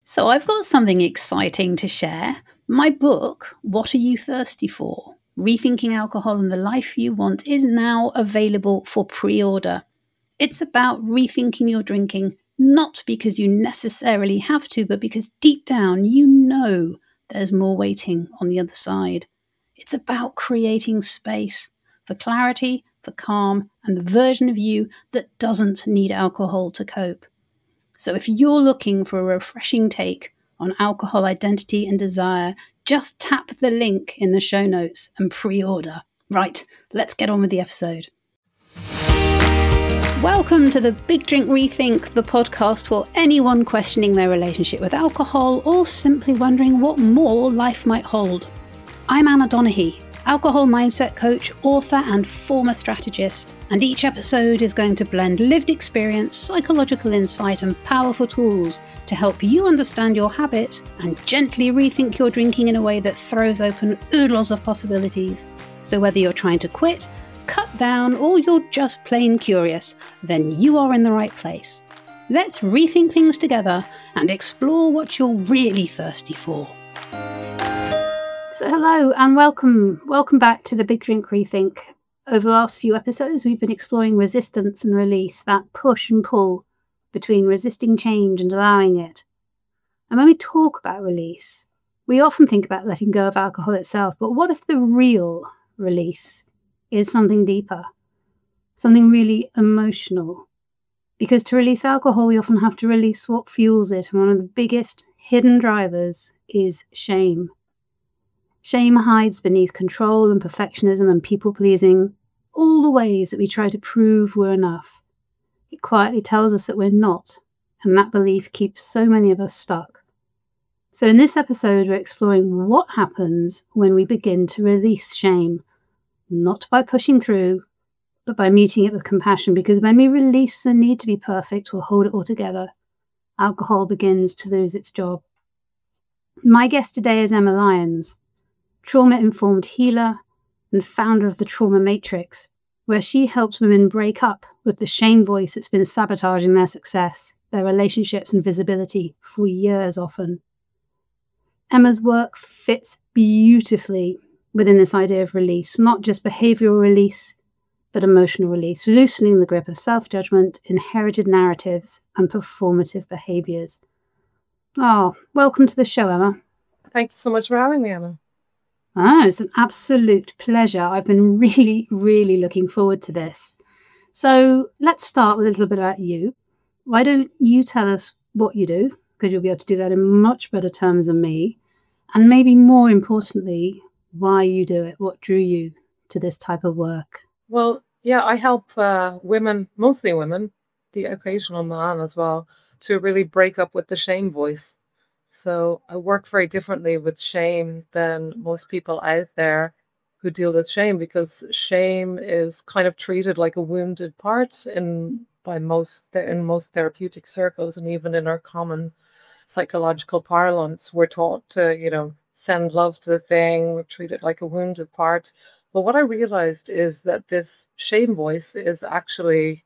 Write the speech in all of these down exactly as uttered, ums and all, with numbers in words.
So, I've got something exciting to share. My book, What Are You Thirsty For? Rethinking Alcohol and the Life You Want, is now available for pre order. It's about rethinking your drinking, not because you necessarily have to, but because deep down you know there's more waiting on the other side. It's about creating space for clarity, for calm, and the version of you that doesn't need alcohol to cope. So if you're looking for a refreshing take on alcohol identity and desire, just tap the link in the show notes and pre-order. Right, let's get on with the episode. Welcome to the Big Drink Rethink, the podcast for anyone questioning their relationship with alcohol or simply wondering what more life might hold. I'm Anna Donaghy, alcohol mindset coach, author and former strategist, and each episode is going to blend lived experience, psychological insight and powerful tools to help you understand your habits and gently rethink your drinking in a way that throws open oodles of possibilities. So whether you're trying to quit, cut down, or you're just plain curious, then you are in the right place. Let's rethink things together and explore what you're really thirsty for. So hello and welcome. Welcome back to the Big Drink Rethink. Over the last few episodes, we've been exploring resistance and release, that push and pull between resisting change and allowing it. And when we talk about release, we often think about letting go of alcohol itself, but what if the real release is something deeper, something really emotional? Because to release alcohol, we often have to release what fuels it, and one of the biggest hidden drivers is shame. Shame hides beneath control and perfectionism and people-pleasing, all the ways that we try to prove we're enough. It quietly tells us that we're not, and that belief keeps so many of us stuck. So in this episode, we're exploring what happens when we begin to release shame, not by pushing through, but by meeting it with compassion, because when we release the need to be perfect or hold it all together, alcohol begins to lose its job. My guest today is Emma Lyons, trauma-informed healer and founder of the Trauma Matrix, where she helps women break up with the shame voice that's been sabotaging their success, their relationships and visibility for years often. Emma's work fits beautifully within this idea of release, not just behavioural release, but emotional release, loosening the grip of self-judgment, inherited narratives and performative behaviours. Oh, welcome to the show, Emma. Thank you so much for having me, Anna. Oh, it's an absolute pleasure. I've been really, really looking forward to this. So let's start with a little bit about you. Why don't you tell us what you do? Because you'll be able to do that in much better terms than me. And maybe more importantly, why you do it. What drew you to this type of work? Well, yeah, I help uh, women, mostly women, the occasional man as well, to really break up with the shame voice. So I work very differently with shame than most people out there who deal with shame, because shame is kind of treated like a wounded part in by most in most therapeutic circles, and even in our common psychological parlance, we're taught to, you know, send love to the thing, treat it like a wounded part. But what I realized is that this shame voice is actually,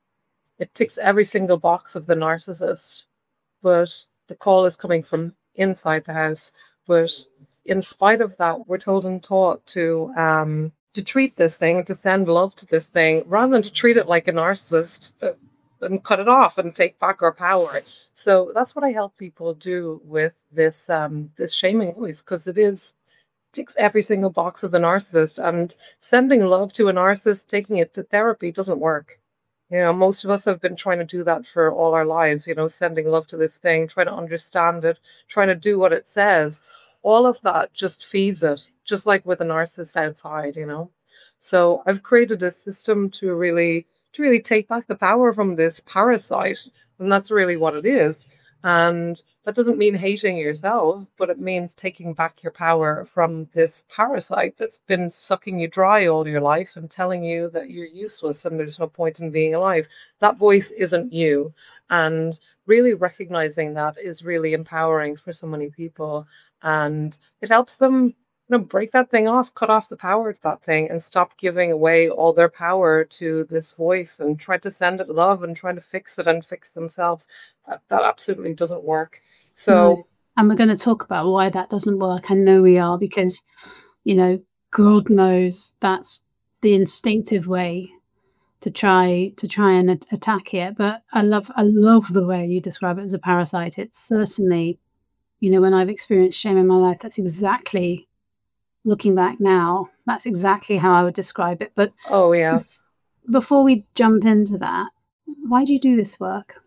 it ticks every single box of the narcissist, but the call is coming from inside the house. But in spite of that, we're told and taught to um, to treat this thing, to send love to this thing, rather than to treat it like a narcissist uh, and cut it off and take back our power. So that's what I help people do with this um, this shaming voice, because it is ticks every single box of the narcissist. And sending love to a narcissist, taking it to therapy, doesn't work. You know, most of us have been trying to do that for all our lives, you know, sending love to this thing, trying to understand it, trying to do what it says. All of that just feeds it, just like with a narcissist outside, you know. So I've created a system to really, to really take back the power from this parasite. And that's really what it is. And that doesn't mean hating yourself, but it means taking back your power from this parasite that's been sucking you dry all your life and telling you that you're useless and there's no point in being alive. That voice isn't you. And really recognizing that is really empowering for so many people. And it helps them, you know, break that thing off, cut off the power to that thing and stop giving away all their power to this voice and try to send it love and try to fix it and fix themselves. That, that absolutely doesn't work. So, No. And we're going to talk about why that doesn't work. I know we are, because, you know, God knows that's the instinctive way to try to try and a- attack it. But I love I love the way you describe it as a parasite. It's certainly, you know, when I've experienced shame in my life, that's exactly, looking back now, that's exactly how I would describe it. But oh yeah. before we jump into that, why do you do this work?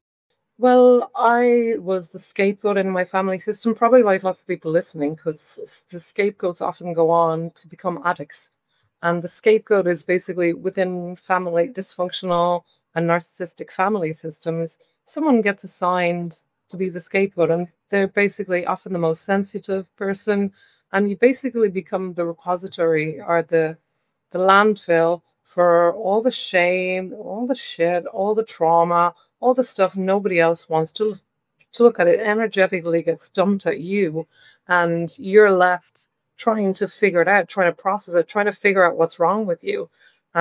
Well, I was the scapegoat in my family system, probably like lots of people listening, because the scapegoats often go on to become addicts. And the scapegoat is basically within family dysfunctional and narcissistic family systems, someone gets assigned to be the scapegoat, and they're basically often the most sensitive person. And you basically become the repository or the the landfill for all the shame, all the shit, all the trauma, all the stuff nobody else wants to to look at. It energetically gets dumped at you, and you're left trying to figure it out, trying to process it, trying to figure out what's wrong with you.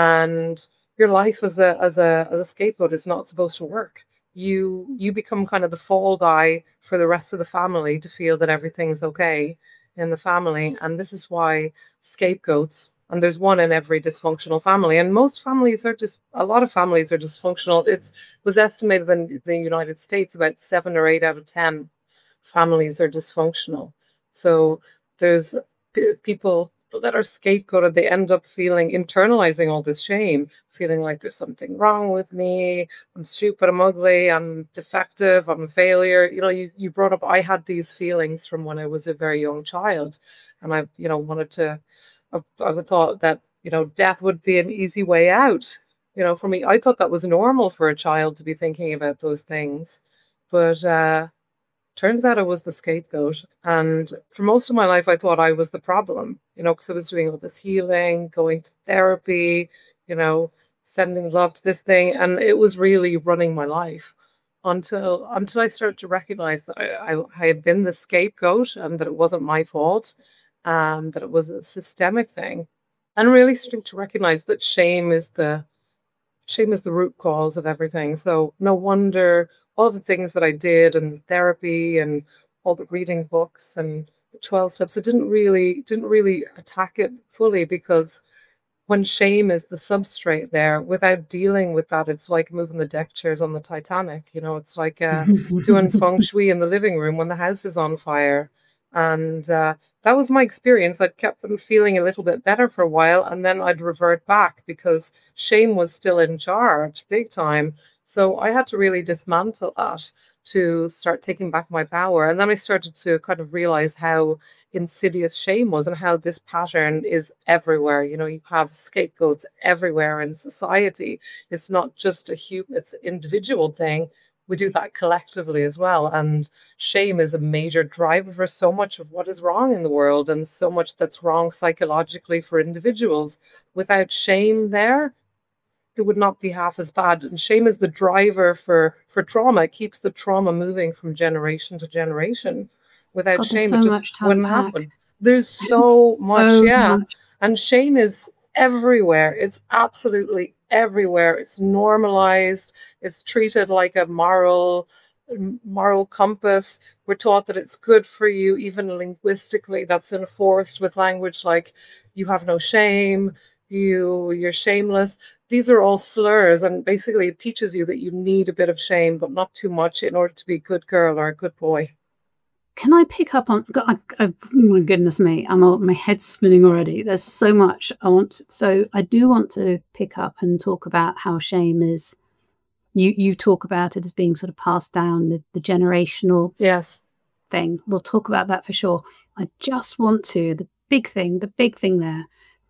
And your life as a as a as a scapegoat is not supposed to work. You you become kind of the fall guy for the rest of the family to feel that everything's okay in the family. And this is why scapegoats, and there's one in every dysfunctional family, and most families are just a lot of families are dysfunctional. It's was estimated in the United States about seven or eight out of ten families are dysfunctional. So there's p- people that are scapegoated. They end up feeling internalizing all this shame, feeling like there's something wrong with me. I'm stupid. I'm ugly. I'm defective. I'm a failure. You know, you you brought up. I had these feelings from when I was a very young child, and I you know wanted to. I, I thought that you know death would be an easy way out. You know, for me, I thought that was normal for a child to be thinking about those things, but. uh Turns out I was the scapegoat. And for most of my life, I thought I was the problem, you know, because I was doing all this healing, going to therapy, you know, sending love to this thing. And it was really running my life until until I started to recognize that I, I, I had been the scapegoat and that it wasn't my fault, and that it was a systemic thing. And really starting to recognize that shame is the shame is the root cause of everything. So no wonder all the things that I did and therapy and all the reading books and the twelve steps, it didn't really didn't really attack it fully, because when shame is the substrate there, without dealing with that, it's like moving the deck chairs on the Titanic. You know, it's like uh, doing feng shui in the living room when the house is on fire. And uh, that was my experience. I'd kept on feeling a little bit better for a while, and then I'd revert back because shame was still in charge, big time. So I had to really dismantle that to start taking back my power. And then I started to kind of realize how insidious shame was and how this pattern is everywhere. You know, you have scapegoats everywhere in society. It's not just a human, it's an individual thing. We do that collectively as well. And shame is a major driver for so much of what is wrong in the world and so much that's wrong psychologically for individuals. Without shame there, it would not be half as bad. And shame is the driver for for trauma. It keeps the trauma moving from generation to generation. Without God, there's shame, so it much just to wouldn't unpack. happen. There's so There's much, so yeah. much. And shame is everywhere. It's absolutely everywhere. It's normalized. It's treated like a moral moral compass. We're taught that it's good for you, even linguistically. That's enforced with language like you have no shame, you you're shameless. These are all slurs, and basically it teaches you that you need a bit of shame, but not too much in order to be a good girl or a good boy. Can I pick up on? God, I, I, oh my goodness me, I'm all, my head's spinning already. There's so much I want. So I do want to pick up and talk about how shame is. You you talk about it as being sort of passed down, the, the generational Yes. thing. We'll talk about that for sure. I just want to the big thing, the big thing there.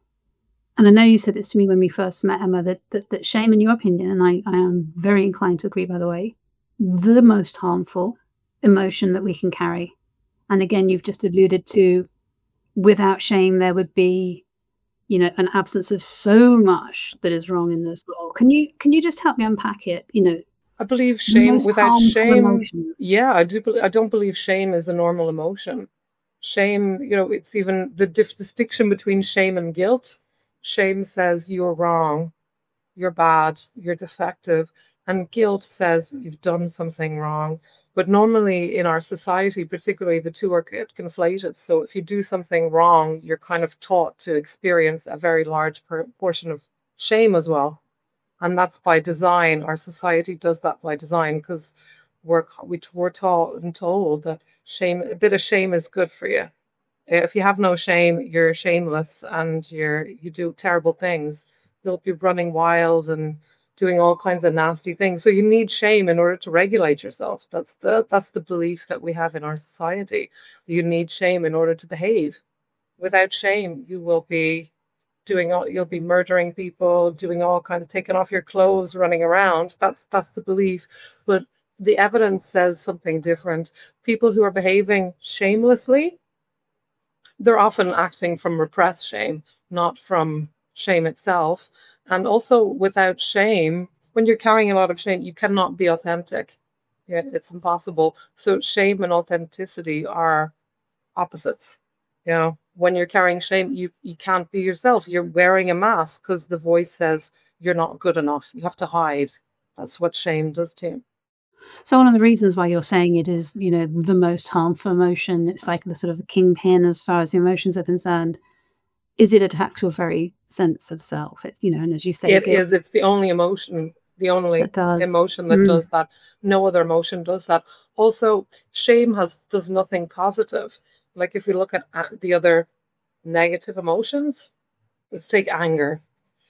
And I know you said this to me when we first met, Emma, that that, that shame, in your opinion, and I, I am very inclined to agree, by the way, the most harmful emotion that we can carry. And again, you've just alluded to, without shame, there would be, you know, an absence of so much that is wrong in this world. Can you can you just help me unpack it? You know, I believe the shame, most without harmful shame, emotion. yeah, I do. bel- I don't believe shame is a normal emotion. Shame, you know, it's even the dif- distinction between shame and guilt. Shame says you're wrong, you're bad, you're defective, and guilt says you've done something wrong. But normally in our society, particularly, the two are get conflated. So if you do something wrong, you're kind of taught to experience a very large per- portion of shame as well. And that's by design. Our society does that by design because we're, we, we're taught and told that shame, a bit of shame is good for you. If you have no shame, you're shameless and you're you do terrible things. You'll be running wild and doing all kinds of nasty things. So you need shame in order to regulate yourself. That's the that's the belief that we have in our society. You need shame in order to behave. Without shame, you will be doing all you'll be murdering people, doing all kinds of taking off your clothes, running around. That's that's the belief. But the evidence says something different. People who are behaving shamelessly, they're often acting from repressed shame, not from shame itself. And also, without shame, when you're carrying a lot of shame, you cannot be authentic. Yeah, it's impossible. So shame and authenticity are opposites. You know, when you're carrying shame, you, you can't be yourself. You're wearing a mask because the voice says you're not good enough. You have to hide. That's what shame does to you. So one of the reasons why you're saying it is, you know, the most harmful emotion, it's like the sort of kingpin as far as the emotions are concerned, is it attack your very sense of self? It's, you know, and as you say, It guilt is. It's the only emotion, the only that does. emotion that Mm. does that. No other emotion does that. Also, shame has does nothing positive. Like if you look at a- the other negative emotions, let's take anger.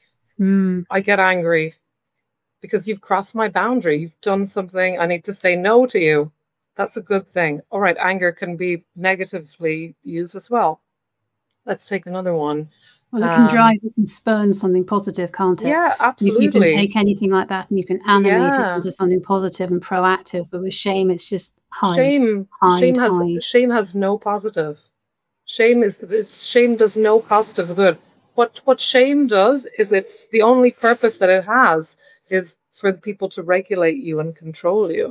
Mm. I get angry because you've crossed my boundary. You've done something. I need to say no to you. That's a good thing. All right, anger can be negatively used as well. Let's take another one. Well, it can Um, drive, it can spurn something positive, can't it? yeah, You you can absolutely. take anything like that and you can animate it Yeah. into something positive and proactive, but with shame, it's just hide, Shame, shame hide, has hide. shame has no positive. Shame is, is shame does no positive good. What what shame does is it's the only purpose that it has is for people to regulate you and control you.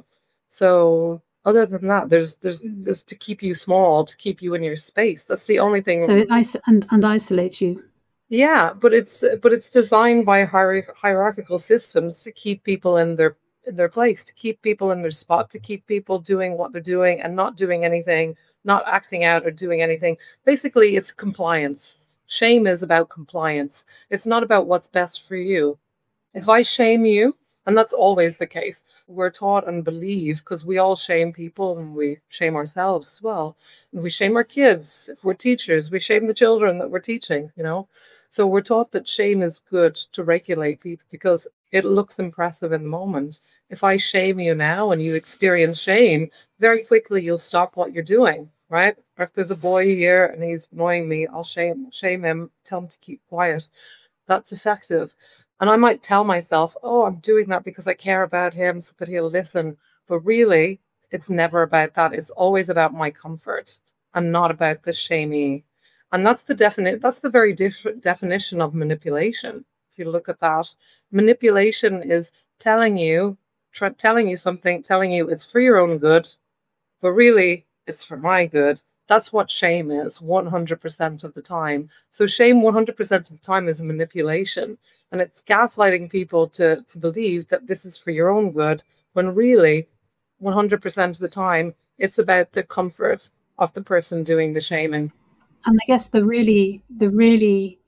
So other than that, there's there's there's to keep you small, to keep you in your space. That's the only So thing. it is- and, and isolates you. Yeah, but it's but it's designed by hier- hierarchical systems to keep people in their in their place, to keep people in their spot, to keep people doing what they're doing and not doing anything, not acting out or doing anything. Basically, it's compliance. Shame is about compliance. It's not about what's best for you. If I shame you, and that's always the case, we're taught and believe because we all shame people and we shame ourselves as well. And we shame our kids. If we're teachers, we shame the children that we're teaching, you know. So we're taught that shame is good to regulate people because it looks impressive in the moment. If I shame you now and you experience shame, very quickly you'll stop what you're doing, right? Or if there's a boy here and he's annoying me, I'll shame shame him, tell him to keep quiet. That's effective. And I might tell myself, oh, I'm doing that because I care about him so that he'll listen. But really, it's never about that. It's always about my comfort and not about the shamey. And that's the definite that's the very different definition of manipulation. If you look at that, manipulation is telling you, tr- telling you something, telling you it's for your own good, but really it's for my good. That's what shame is one hundred percent of the time. So shame one hundred percent of the time is manipulation. And it's gaslighting people to, to believe that this is for your own good, when really one hundred percent of the time, it's about the comfort of the person doing the shaming. And I guess the really, the really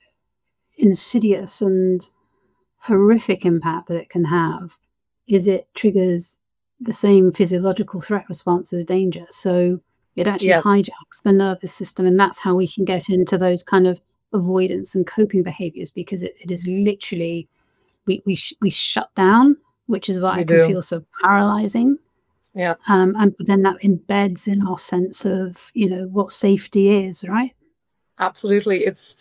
insidious and horrific impact that it can have is it triggers the same physiological threat response as danger. So it actually Yes, hijacks the nervous system, and that's how we can get into those kind of avoidance and coping behaviors because it, it is literally we we sh- we shut down, which is what I we can do. feel so paralyzing. Yeah, Um, and but then that embeds in our sense of you know what safety is, right? absolutely. It's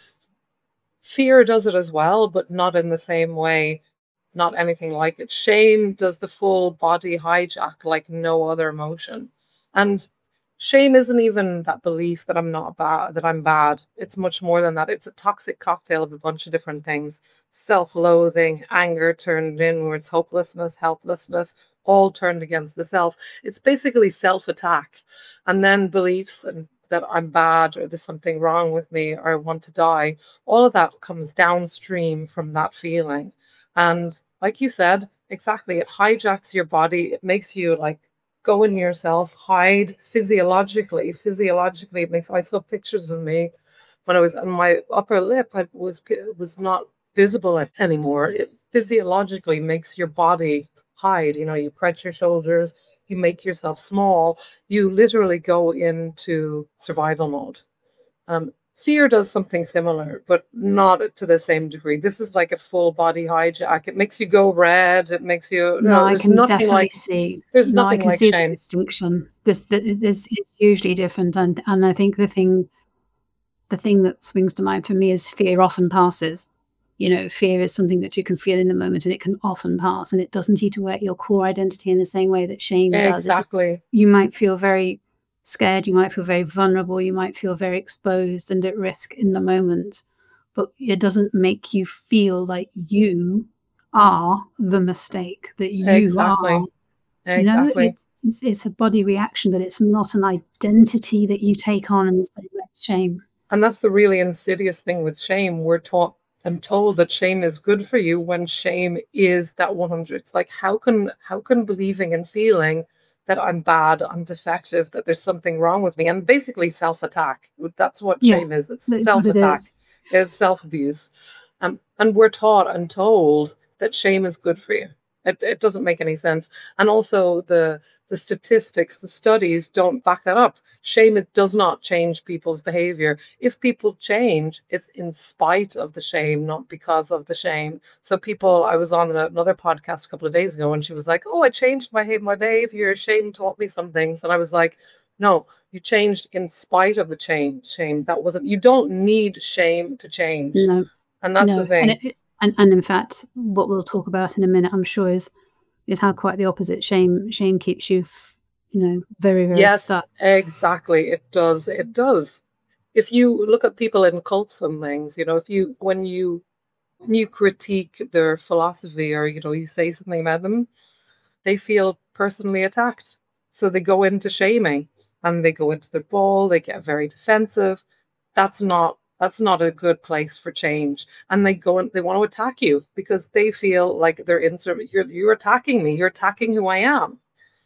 fear does it as well, but not in the same way. Not anything like it. Shame does the full body hijack like no other emotion. And shame isn't even that belief that I'm not bad, that I'm bad. It's much more than that. It's a toxic cocktail of a bunch of different things. Self-loathing, anger turned inwards, hopelessness, helplessness, all turned against the self. It's basically self-attack. And then beliefs and that I'm bad or there's something wrong with me or I want to die. All of that comes downstream from that feeling. And like you said, exactly, it hijacks your body. It makes you like go in yourself, hide physiologically. Physiologically, it makes, I saw pictures of me when I was on my upper lip, I was, was not visible anymore. It physiologically makes your body hide. You know, you crunch your shoulders, you make yourself small, you literally go into survival mode. Um, fear does something similar, but not to the same degree. This is like a full body hijack. It makes you go red. It makes you, No, no, I there's can nothing definitely like, see. there's No, I nothing can like see the shame. distinction. This, th- this is hugely different, and and I think the thing, the thing that springs to mind for me is fear often passes. You know, fear is something that you can feel in the moment, and it can often pass, and it doesn't eat away at your core identity in the same way that shame does. It does. Exactly. You might feel very scared, you might feel very vulnerable, you might feel very exposed and at risk in the moment, but it doesn't make you feel like you are the mistake, that you Exactly. are, you know, Exactly. it, it's, it's a body reaction, but it's not an identity that you take on in the same way as shame. And that's the really insidious thing with shame. We're taught and told that shame is good for you when shame is that one hundred. It's like, how can how can believing and feeling that I'm bad, I'm defective, that there's something wrong with me, and basically self-attack. That's what Yeah, shame is. It's that's what it self-attack. is. It's self-abuse. Um, and we're taught and told that shame is good for you. It, it doesn't make any sense. And also the the statistics, the studies don't back that up. Shame, it does not change people's behavior. If people change, it's in spite of the shame, not because of the shame. So people, I was on another podcast a couple of days ago and she was like, oh, I changed my, my behavior. Shame taught me some things. And I was like, no, you changed in spite of the change. Shame. That wasn't, you don't need shame to change. No. And that's no. the thing. And, it, and, and in fact, what we'll talk about in a minute, I'm sure, is is how quite the opposite. Shame shame keeps you, you know, very, very yes, stuck. Exactly. It does. It does. If you look at people in cults and things, you know, if you, when you, when you critique their philosophy or, you know, you say something about them, they feel personally attacked. So they go into shaming and they go into their ball, they get very defensive. That's not That's not a good place for change. And they go and they want to attack you because they feel like they're in you're you're attacking me, you're attacking who I am.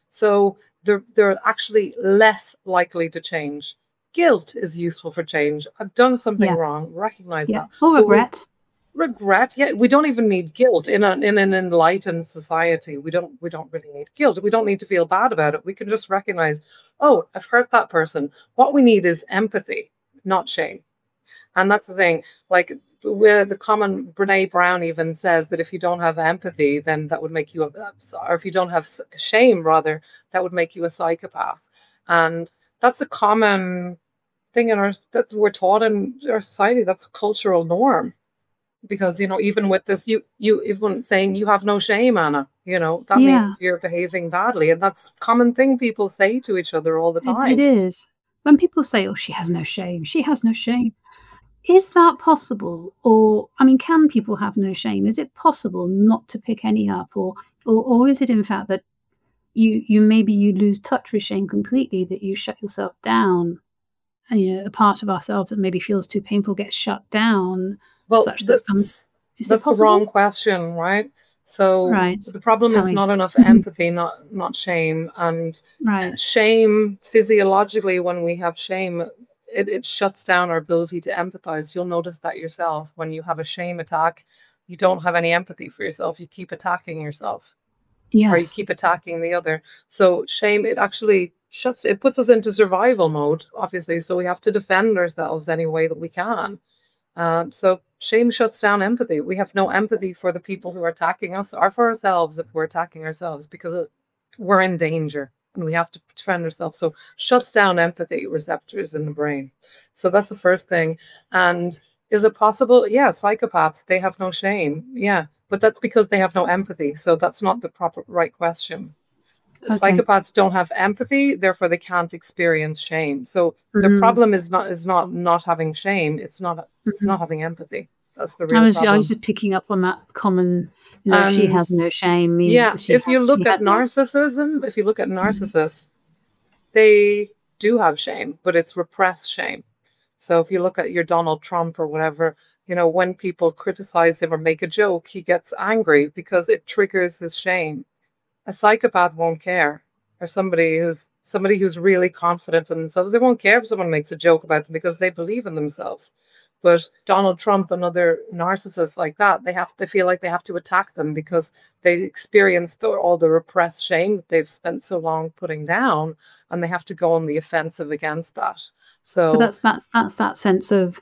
So they're they're actually less likely to change. Guilt is useful for change. I've done something Yeah. wrong, recognize Yeah. that. Or But we- regret. regret, yeah, we don't even need guilt in a in an enlightened society. We don't we don't really need guilt. We don't need to feel bad about it. We can just recognize, oh, I've hurt that person. What we need is empathy, not shame. And that's the thing. Like, where the common Brene Brown even says that if you don't have empathy, then that would make you a, or if you don't have s- shame, rather, that would make you a psychopath. And that's a common thing in our, that's we're taught in our society. That's a cultural norm. Because, you know, even with this, you, you, even saying you have no shame, Anna, you know, that Yeah. means you're behaving badly. And that's a common thing people say to each other all the It, time. it is. When people say, oh, she has no shame, she has no shame. Is that possible? Or, I mean, can people have no shame? Is it possible not to pick any up? Or, or, or is it in fact that you, you maybe you lose touch with shame completely, that you shut yourself down, and, you know, a part of ourselves that maybe feels too painful gets shut down, Well, such that some, that's, is it that's the possible? wrong question, right? So Right. the problem Tell is me. not enough empathy, not not shame. And Right. shame, physiologically, when we have shame, it, it shuts down our ability to empathize. You'll notice that yourself. When you have a shame attack, you don't have any empathy for yourself. You keep attacking yourself. Or you Yes. keep attacking the other. So shame, it actually shuts, it puts us into survival mode, obviously. So we have to defend ourselves any way that we can. Um, so shame shuts down empathy. We have no empathy for the people who are attacking us or for ourselves if we're attacking ourselves, because it, we're in danger and we have to defend ourselves. So shuts down empathy receptors in the brain. So that's the first thing. And is it possible? Yeah, psychopaths, they have no shame. Yeah, but that's because they have no empathy. So that's not the proper right question. Okay. Psychopaths don't have empathy, therefore they can't experience shame. So their Mhm. problem is not is not not having shame. It's not it's Mhm. not having empathy. That's the I real was I problem. was just picking up on that common, you know, she And has no shame means yeah, that she if you has, look she at has no. narcissism, if you look at narcissists, they do have shame, but it's repressed shame. So if you look at your Donald Trump or whatever, you know, when people criticize him or make a joke, he gets angry because it triggers his shame. A psychopath won't care. or somebody who's somebody who's really confident in themselves. They won't care if someone makes a joke about them because they believe in themselves. But Donald Trump and other narcissists like that, they have to feel like they have to attack them because they experience the, all the repressed shame that they've spent so long putting down, and they have to go on the offensive against that. So, So that's that's that's that sense of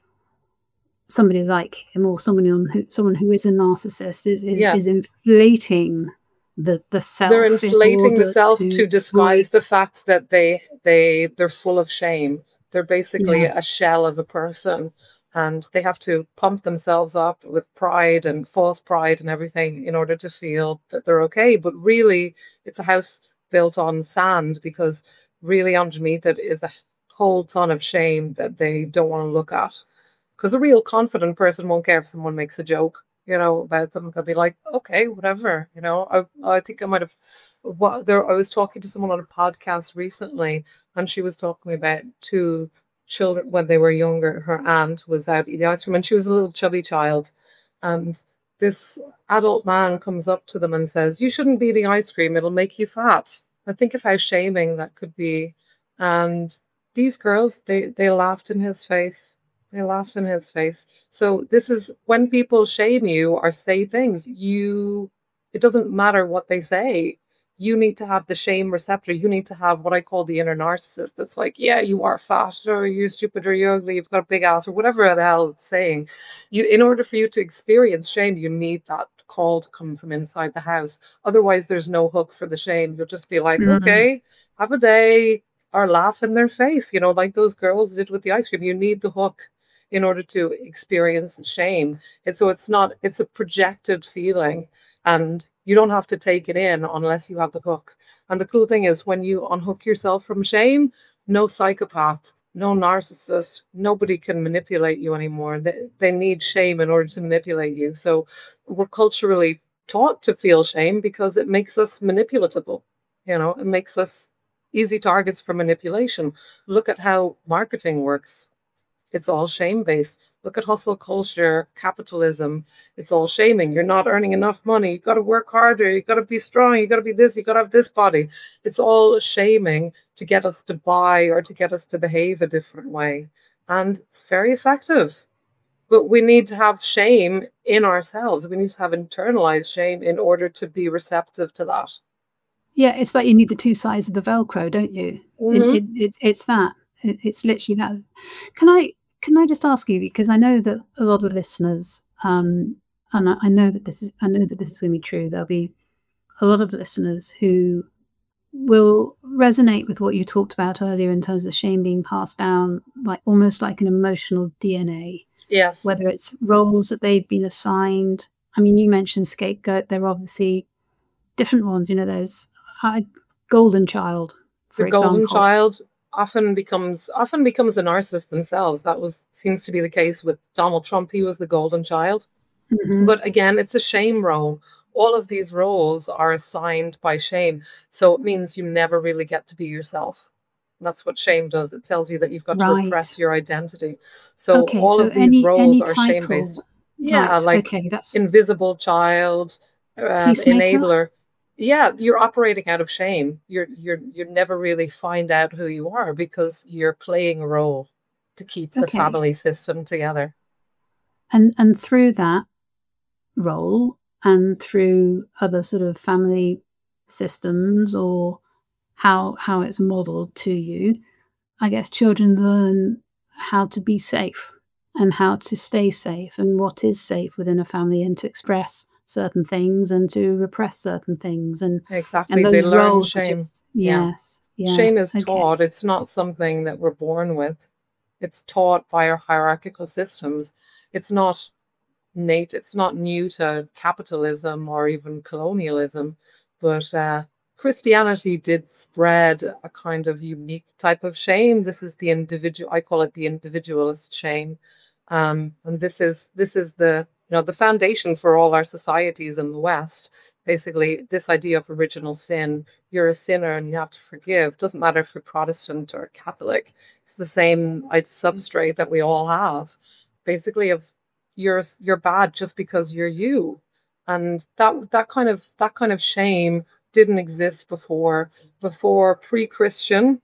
somebody like him, or someone who someone who is a narcissist, is is, yeah, is inflating the the self. they're in inflating the order self to to disguise the fact that they they they're full of shame. They're basically Yeah. a shell of a person, and they have to pump themselves up with pride and false pride and everything in order to feel that they're okay. But really, it's a house built on sand, because really underneath it is a whole ton of shame that they don't want to look at. Because a real confident person won't care if someone makes a joke, you know, about them. They'll be like, okay, whatever, you know. I I think I might have, what there. I was talking to someone on a podcast recently, and she was talking about two children when they were younger. Her aunt was out eating ice cream, and she was a little chubby child, and this adult man comes up to them and says, "You shouldn't be eating ice cream; it'll make you fat." I think of how shaming that could be, and these girls, they they laughed in his face. They laughed in his face. So this is when people shame you or say things, you, it doesn't matter what they say. You need to have the shame receptor. You need to have what I call the inner narcissist. That's like, yeah, you are fat, or you're stupid, or you're ugly, you've got a big ass, or whatever the hell it's saying. You, in order for you to experience shame, you need that call to come from inside the house. Otherwise, there's no hook for the shame. You'll just be like, Mhm. okay, have a day, or laugh in their face, you know, like those girls did with the ice cream. You need the hook in order to experience shame. And so it's not, it's a projected feeling, and you don't have to take it in unless you have the hook. And the cool thing is, when you unhook yourself from shame, no psychopath, no narcissist, nobody can manipulate you anymore. They, they need shame in order to manipulate you. So we're culturally taught to feel shame because it makes us manipulatable. You know, it makes us easy targets for manipulation. Look at how marketing works. It's all shame based. Look at hustle culture, capitalism. It's all shaming. You're not earning enough money. You got to work harder. You got to be strong. You got to be this. You got to have this body. It's all shaming to get us to buy or to get us to behave a different way. And it's very effective. But we need to have shame in ourselves. We need to have internalized shame in order to be receptive to that. Yeah, it's like you need the two sides of the Velcro, don't you? Mm-hmm. It, it, it, it's that. It, it's literally that. Can I can I just ask you, because I know that a lot of listeners, um, and I, I know that this is I know that this is going to be true. There'll be a lot of listeners who will resonate with what you talked about earlier in terms of shame being passed down, like almost like an emotional D N A. Yes. Whether it's roles that they've been assigned. I mean, you mentioned scapegoat. There are obviously different ones. You know, there's a golden child, for the example. golden child often becomes often becomes a narcissist themselves. That was seems to be the case with Donald Trump. He was the golden child. Mhm. But again, it's a shame role. All of these roles are assigned by shame. So it means you never really get to be yourself. That's what shame does. It tells you that you've got to Right. repress your identity. So Okay, all so of these any roles any are title. shame-based. Yeah, Right. like Okay, that's invisible child, uh, peacemaker. enabler. Yeah, you're operating out of shame. You're you're you never really find out who you are because you're playing a role to keep the Okay. family system together. And and through that role and through other sort of family systems, or how how it's modeled to you, I guess children learn how to be safe and how to stay safe and what is safe within a family, and to express certain things and to repress certain things, and Exactly. and They those learn roles are shame. just Yeah. yes, yeah, Shame is okay, taught. It's not something that we're born with. It's taught by our hierarchical systems. It's not Nate, it's not new to capitalism or even colonialism, but uh, Christianity did spread a kind of unique type of shame. This is the individual. I call it the individualist shame, um, and this is this is the you know the foundation for all our societies in the West. Basically, this idea of original sin. You're a sinner and you have to forgive. Doesn't matter if you're Protestant or Catholic. It's the same uh, substrate that we all have. Basically, of you're you're bad just because you're you, and that that kind of that kind of shame didn't exist before. Before pre-Christian,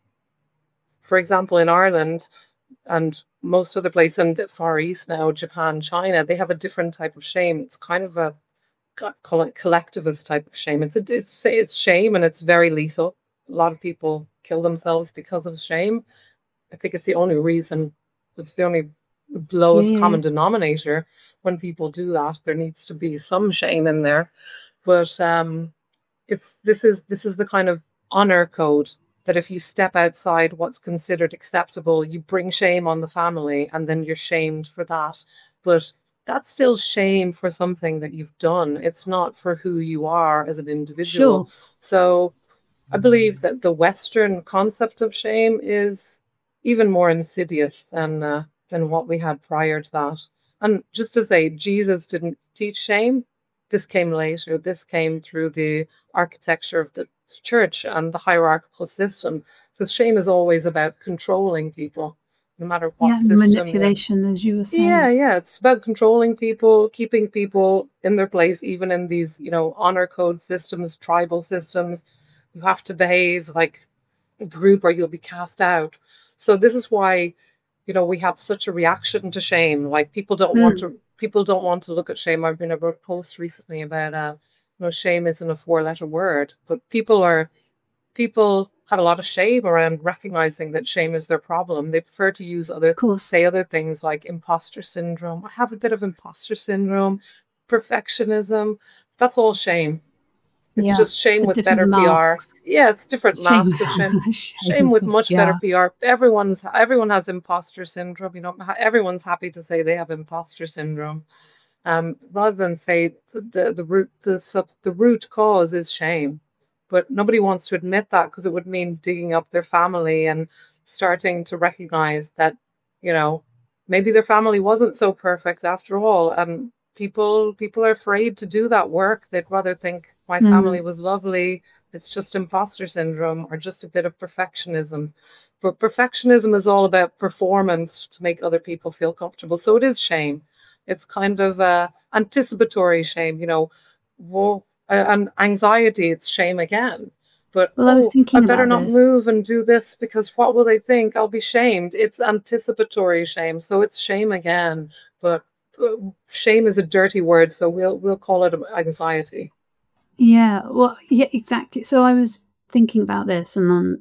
for example, in Ireland and most other places in the Far East now, Japan, China, they have a different type of shame. It's kind of a co- coll- collectivist type of shame. It's a, it's it's shame, and it's very lethal. A lot of people kill themselves because of shame. I think it's the only reason. It's the only Yeah, lowest yeah, yeah. common denominator when people do that. There needs to be some shame in there, but um, it's this is this is the kind of honor code that if you step outside what's considered acceptable, you bring shame on the family, and then you're shamed for that. But that's still shame for something that you've done. It's not for who you are as an individual. Sure. So I believe that the Western concept of shame is even more insidious than uh, than what we had prior to that. And just to say, Jesus didn't teach shame. This came later. This came through the architecture of the church and the hierarchical system. Because shame is always about controlling people, no matter Yeah, what system you're. manipulation, as you were Yeah, saying. yeah. It's about controlling people, keeping people in their place, even in these, you know, honor code systems, tribal systems. You have to behave like the group or you'll be cast out. So this is why, you know, we have such a reaction to shame. Like people don't want Mm. to people don't want to look at shame. I've been I wrote a post recently about uh, you know, shame isn't a four letter word, but people are people have a lot of shame around recognizing that shame is their problem. They prefer to use Of other course. say other things like imposter syndrome. I have a bit of imposter syndrome, perfectionism. That's all shame. It's Yeah. just shame The with different better P R. masks. Yeah, it's different Shame. mask of shame. Shame Shame. with much better Yeah. P R. Everyone's everyone has imposter syndrome. You know, ha- everyone's happy to say they have imposter syndrome. Um, rather than say the the, the root the sub the root cause is shame, but nobody wants to admit that because it would mean digging up their family and starting to recognize that, you know, maybe their family wasn't so perfect after all, and people people are afraid to do that work. They'd rather think my family Mm. was lovely. It's just imposter syndrome or just a bit of perfectionism. But perfectionism is all about performance to make other people feel comfortable. So it is shame. It's kind of uh, anticipatory shame, you know, whoa, uh, and anxiety, it's shame again. But, Well, I was oh, I thinking better about not this. move and do this because what will they think? I'll be shamed. It's anticipatory shame. So it's shame again. But uh, shame is a dirty word. So we'll, we'll call it anxiety. Yeah. Well, yeah, exactly. So I was thinking about this and on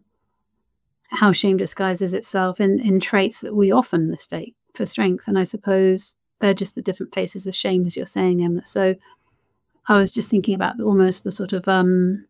how shame disguises itself in, in traits that we often mistake for strength. And I suppose they're just the different faces of shame, as you're saying, Emma. So I was just thinking about almost the sort of um,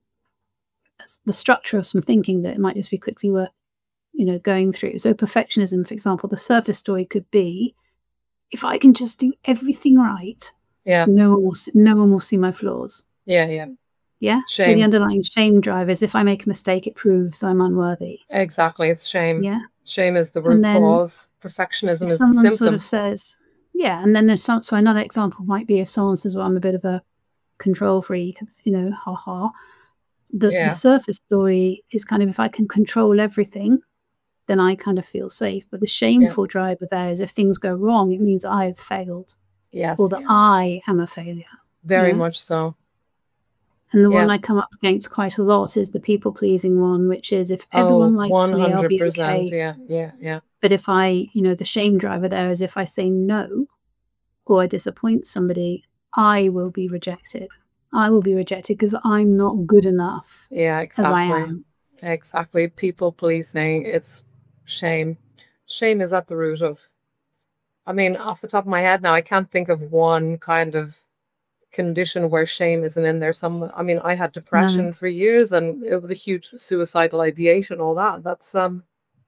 the structure of some thinking that it might just be quickly worth, you know, going through. So perfectionism, for example, the surface story could be, if I can just do everything right, Yeah. no one will see, no one will see my flaws. Yeah. Yeah. Yeah. So the Shame. underlying shame drive is, if I make a mistake, it proves I'm unworthy. Exactly. It's shame. Yeah. Shame is the And root then cause. Perfectionism if is the someone sort symptom. of says, yeah, and then there's some, so another example might be if someone says, well, I'm a bit of a control freak, you know, ha ha. The, the Yeah. surface story is kind of, if I can control everything, then I kind of feel safe. But the shameful driver there is, if things go wrong, it means I've failed, Yes. or that Yeah. I am a failure. Very Yeah. much so. And the one Yeah. I come up against quite a lot is the people-pleasing one, which is, if Oh, everyone likes me, I'll one hundred be percent. okay. Yeah. Yeah. Yeah. But if I, you know, the shame driver there is, if I say no or I disappoint somebody, I will be rejected. I will be rejected because I'm not good enough Yeah, as I exactly. am. Exactly. People pleasing. It's shame. Shame is at the root of, I mean, off the top of my head now, I can't think of one kind of condition where shame isn't in there. Some, I mean, I had No. depression for years and it was a huge suicidal ideation, all that. That's, um,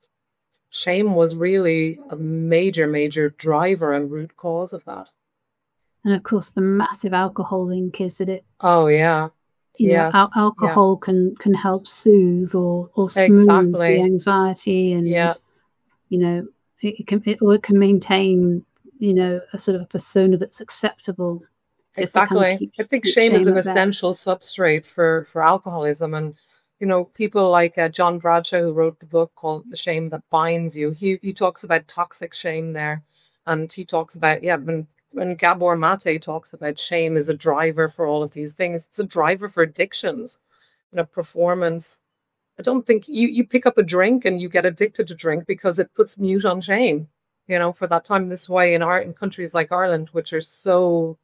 shame was really a major, major driver and root cause of that. And of course, the massive alcohol link is that it, Oh, yeah. you know, al- Yes. Yeah. alcohol can can help soothe or or smooth the Exactly. anxiety, and Yeah. you know, it, it can it, or it can maintain, you know, a sort of a persona that's acceptable, just to kind of Exactly. keep I think keep shame is shame an at bay. essential substrate for for alcoholism, and you know, people like uh, John Bradshaw, who wrote the book called "The Shame That Binds You." He he talks about toxic shame there, and he talks about, yeah, when when Gabor Mate talks about shame as a driver for all of these things, it's a driver for addictions. in a performance. I don't think you, you pick up a drink and you get addicted to drink because it puts mute on shame, you know, for that time. This way in art in countries like Ireland, which are so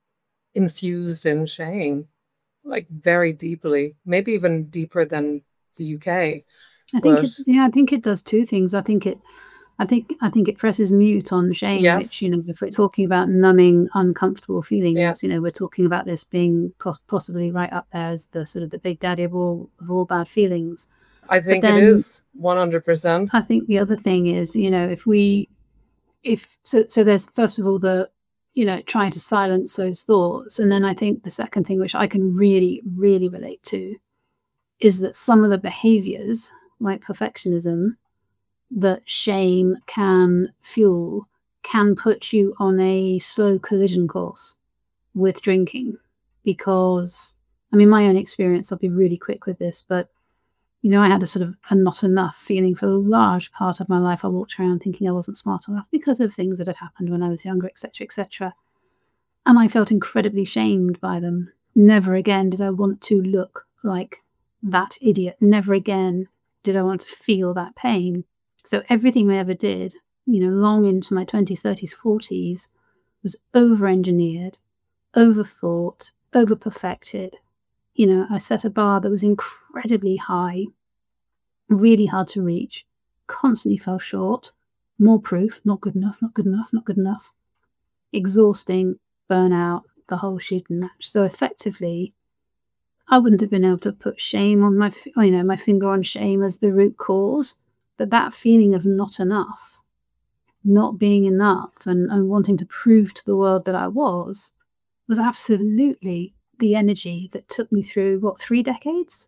infused in shame, like very deeply, maybe even deeper than the U K. I think But it, yeah, I think it does two things. I think it, I think, I think it presses mute on shame, yes, which, you know, if we're talking about numbing uncomfortable feelings, yeah, you know, we're talking about this being pos- possibly right up there as the sort of the big daddy of all of all bad feelings. I But think it then is one hundred percent. I think the other thing is, you know, if we, if so, so there's first of all the, you know, trying to silence those thoughts, and then I think the second thing, which I can really, really relate to, is that some of the behaviors like perfectionism that shame can fuel can put you on a slow collision course with drinking. Because, I mean, my own experience, I'll be really quick with this, but, you know, I had a sort of a not enough feeling for a large part of my life. I walked around thinking I wasn't smart enough because of things that had happened when I was younger, et cetera, et cetera. And I felt incredibly shamed by them. Never again did I want to look like that idiot. Never again did I want to feel that pain. So everything I ever did, you know, long into my twenties, thirties, forties, was over-engineered, overthought, over-perfected. You know, I set a bar that was incredibly high, really hard to reach, constantly fell short, more proof, not good enough, not good enough, not good enough. Exhausting, burnout, the whole shooting match. So effectively, I wouldn't have been able to put shame on my, you know, my finger on shame as the root cause, but that feeling of not enough, not being enough, and, and wanting to prove to the world that I was, was absolutely the energy that took me through, what, three decades?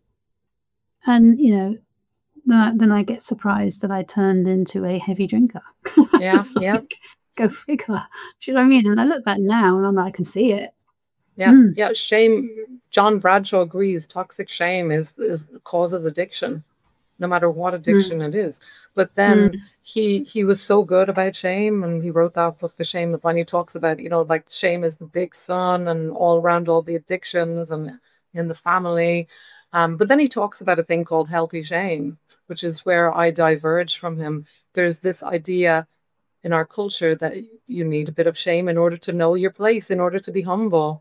And, you know, then I, then I get surprised that I turned into a heavy drinker. Yeah, yeah. Like, go figure. Do you know what I mean? And I look back now and I'm like, I can see it. Yeah, Mm. yeah. Shame. John Bradshaw agrees. Toxic shame is is causes addiction, no matter what addiction Mm. it is. But then mm. he he was so good about shame, and he wrote that book, The Shame of Bunny. He talks about, you know, like shame is the big son, and all around all the addictions and in the family. Um, but then he talks about a thing called healthy shame, which is where I diverge from him. There's this idea in our culture that you need a bit of shame in order to know your place, in order to be humble.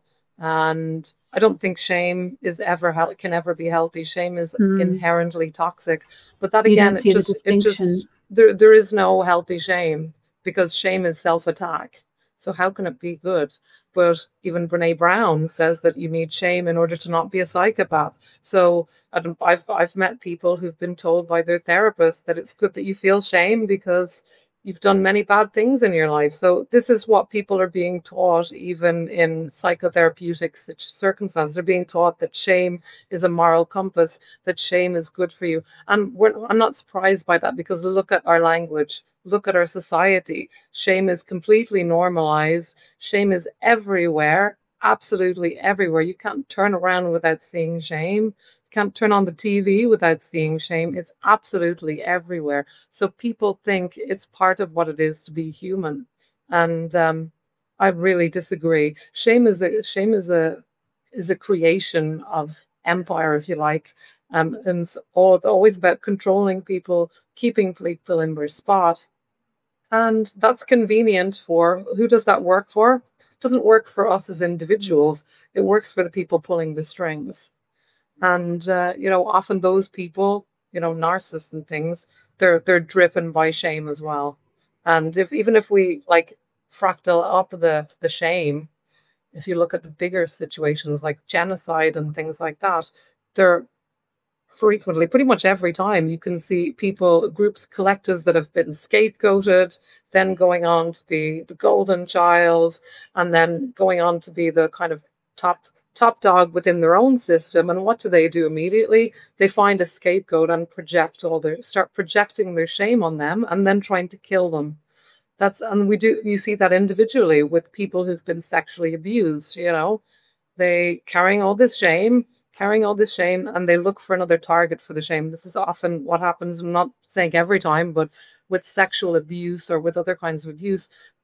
And I don't think shame is ever can ever be healthy. Shame is Mm. inherently toxic. But that You again, don't it see the just it just distinction. there there is no healthy shame, because shame is self-attack. So how can it be good? But even Brene Brown says that you need shame in order to not be a psychopath. So I don't- I've I've met people who've been told by their therapist that it's good that you feel shame because you've done many bad things in your life. So this is what people are being taught, even in psychotherapeutic circumstances. They're being taught that shame is a moral compass, that shame is good for you. And we're, I'm not surprised by that, because look at our language, look at our society. Shame is completely normalized. Shame is everywhere, absolutely everywhere. You can't turn around without seeing shame. Can't turn on the T V without seeing shame. It's absolutely everywhere. So people think it's part of what it is to be human, and um, I really disagree. Shame is a shame is a is a creation of empire, if you like, um, and it's all always about controlling people, keeping people in their spot, and that's convenient for who does that work for? It doesn't work for us as individuals. It works for the people pulling the strings. And, uh, you know, often those people, you know, narcissists and things, they're they're driven by shame as well. And if even if we like fractal up the, the shame, if you look at the bigger situations like genocide and things like that, they're frequently, pretty much every time, you can see people, groups, collectives that have been scapegoated, then going on to be the golden child, and then going on to be the kind of top top dog within their own system. And what do they do immediately? They find a scapegoat and project all their start projecting their shame on them, and then trying to kill them. That's and we do you see that individually with people who've been sexually abused. You know, they carrying all this shame, carrying all this shame, and they look for another target for the shame. This is often what happens. I'm not saying every time, but with sexual abuse or with other kinds of abuse,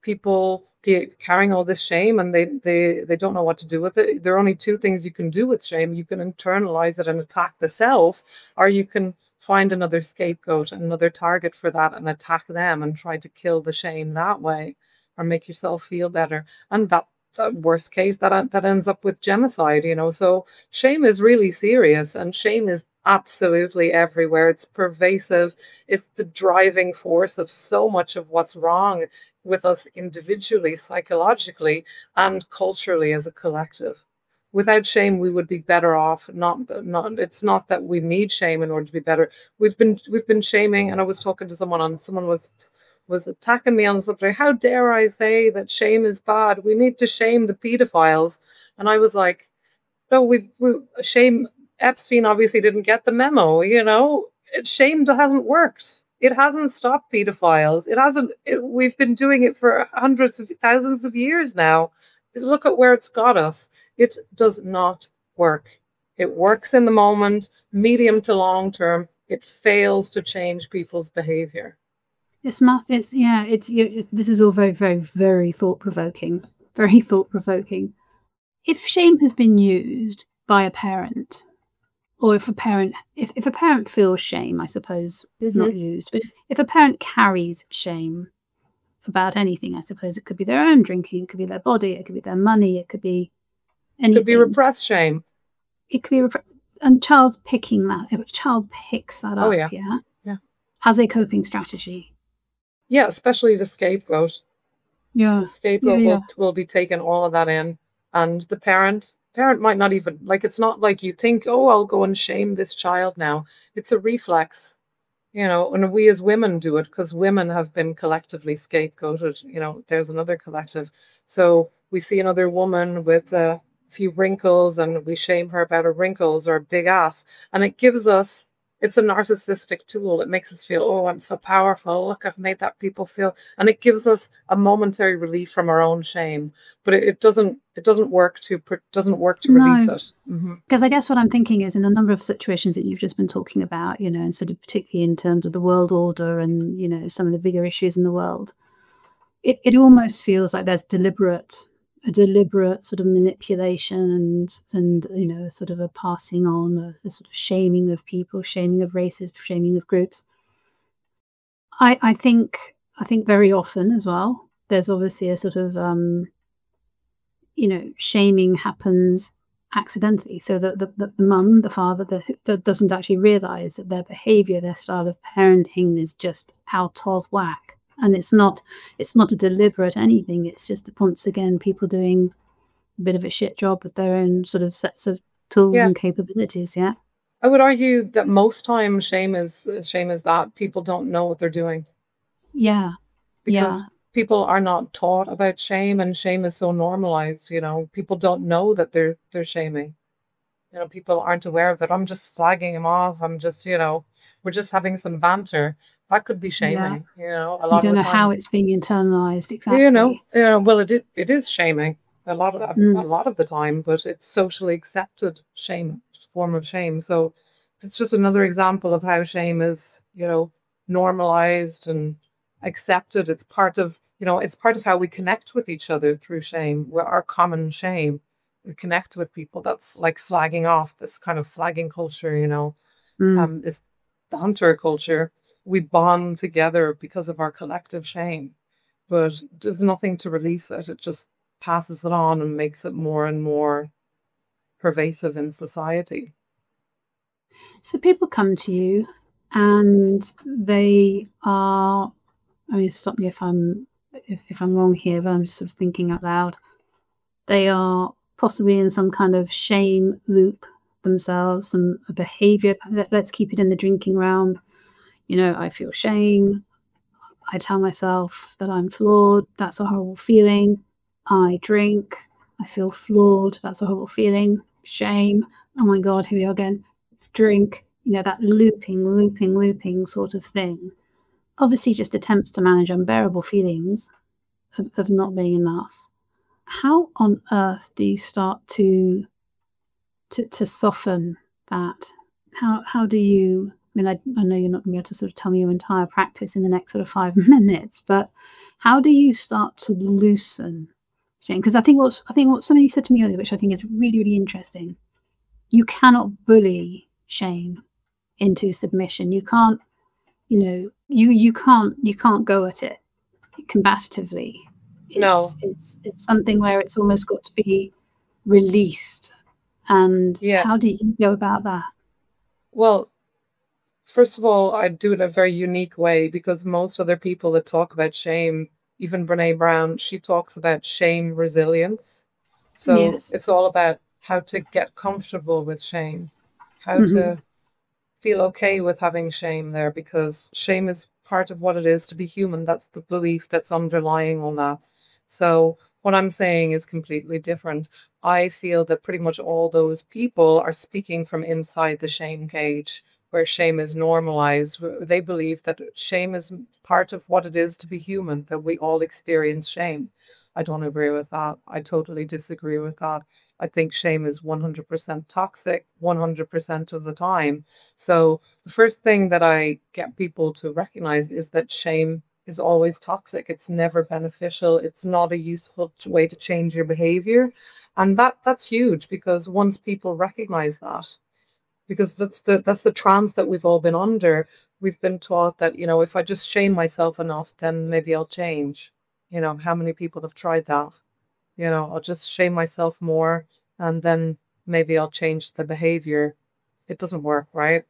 people get, carrying all this shame, and they, they, they don't know what to do with it. There are only two things you can do with shame. You can internalize it and attack the self, or you can find another scapegoat, another target for that, and attack them and try to kill the shame that way, or make yourself feel better. And that, that worst case, that that ends up with genocide, you know. So shame is really serious, and shame is absolutely everywhere. It's pervasive. It's the driving force of so much of what's wrong with us individually, psychologically, and culturally as a collective. Without shame, we would be better off. Not, not. It's not that we need shame in order to be better. We've been, we've been shaming, and I was talking to someone, and someone was, was attacking me on the subject. How dare I say that shame is bad? We need to shame the pedophiles. And I was like, no, we've, we shame. Epstein obviously didn't get the memo. You know, it, shame hasn't worked. It hasn't stopped pedophiles. It hasn't. It, we've been doing it for hundreds of thousands of years now. Look at where it's got us. It does not work. It works in the moment, medium to long term. It fails to change people's behavior. It's not. It's yeah. It's, it's this is all very, very, very thought provoking. Very thought provoking. If shame has been used by a parent, or if a parent, if, if a parent feels shame, I suppose mm-hmm. not used, but if a parent carries shame about anything, I suppose it could be their own drinking, it could be their body, it could be their money, it could be anything. It could be repressed shame. It could be repre- and child picking that. If a child picks that oh, up, yeah. yeah, yeah, as a coping strategy. Yeah, especially the scapegoat. Yeah, the scapegoat yeah, yeah. Will, will be taking all of that in, and the parent. Parent might not even, like, it's not like you think, oh, I'll go and shame this child now. It's a reflex, you know, and we as women do it because women have been collectively scapegoated. You know, there's another collective. So we see another woman with a few wrinkles and we shame her about her wrinkles or a big ass. And it gives us, it's a narcissistic tool. It makes us feel, oh, I'm so powerful. Look, I've made that people feel. And it gives us a momentary relief from our own shame. But it, it doesn't it doesn't work to doesn't work to release no. it. Mm-hmm. Because I guess what I'm thinking is in a number of situations that you've just been talking about, you know, and sort of particularly in terms of the world order and, you know, some of the bigger issues in the world, it, it almost feels like there's deliberate a deliberate sort of manipulation and, and you know, sort of a passing on, a, a sort of shaming of people, shaming of races, shaming of groups. I, I think I think very often as well, there's obviously a sort of, um, you know, shaming happens accidentally. So that the, the, the mum, the father, the, that doesn't actually realise that their behaviour, their style of parenting is just out of whack. And it's not it's not a deliberate anything. It's just, once again, people doing a bit of a shit job with their own sort of sets of tools yeah. and capabilities, yeah? I would argue that most times shame is shame is that people don't know what they're doing. Yeah. Because yeah. people are not taught about shame, and shame is so normalized, you know. People don't know that they're they're shaming. You know, people aren't aware of that. I'm just slagging him off. I'm just, you know, we're just having some banter. That could be shaming, yeah. you know. A lot you don't of the know time. how it's being internalized exactly. You know, yeah. Well, it is, it is shaming a lot of mm. a lot of the time, but it's socially accepted shame, form of shame. So it's just another example of how shame is, you know, normalized and accepted. It's part of, you know, it's part of how we connect with each other through shame. We're our common shame. We connect with people. That's like slagging off, this kind of slagging culture, you know, mm. um, this banter culture. We bond together because of our collective shame, but there's nothing to release it. It just passes it on and makes it more and more pervasive in society. So people come to you and they are, I mean, stop me if I'm if, if I'm wrong here, but I'm just sort of thinking out loud. They are possibly in some kind of shame loop themselves, some behavior. Let's keep it in the drinking realm. You know, I feel shame. I tell myself that I'm flawed. That's a horrible feeling. I drink. I feel flawed. That's a horrible feeling. Shame. Oh my God, here we are again. Drink. You know, that looping, looping, looping sort of thing. Obviously just attempts to manage unbearable feelings of, of not being enough. How on earth do you start to to, to soften that? How how do you... I mean, I, I know you're not going to be able to sort of tell me your entire practice in the next sort of five minutes, but How do you start to loosen shame? Because I think what's I think what something you said to me earlier, which I think is really, really interesting. You cannot bully shame into submission. You can't, you know, you you can't you can't go at it combatively. No. It's it's it's something where it's almost got to be released. And Yeah. how do you go about that? Well, first of all, I do it in a very unique way because most other people that talk about shame, even Brene Brown, she talks about shame resilience. So Yes. it's all about how to get comfortable with shame, how Mhm. to feel okay with having shame there, because shame is part of what it is to be human. That's the belief that's underlying all that. So what I'm saying is completely different. I feel that pretty much all those people are speaking from inside the shame cage, where shame is normalized. They believe that shame is part of what it is to be human, that we all experience shame. I don't agree with that. I totally disagree with that. I think shame is one hundred percent toxic one hundred percent of the time. So the first thing that I get people to recognize is that shame is always toxic. It's never beneficial. It's not a useful ch- way to change your behavior. And that that's huge, because once people recognize that, because that's the that's the trance that we've all been under. We've been taught that, you know, if I just shame myself enough, then maybe I'll change. You know, how many people have tried that? You know, I'll just shame myself more and then maybe I'll change the behavior. It doesn't work, right?